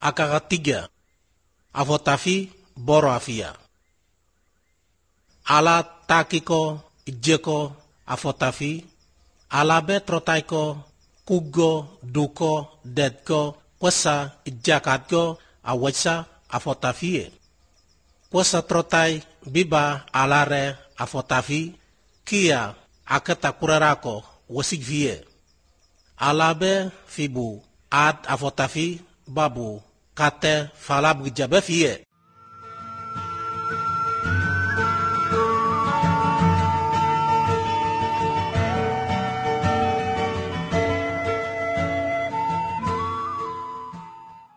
Akakatiga, avotafi boro afia. Ala takiko ijeko afotafi, ala betrotaiko kugo duko dedko kwesa ijakatko awesa afotafie. Kwesa trotai biba alare afotafi kia aketakurarako wasigvie. Alabe fibu ad afotafi babu kate falab gijabe fie.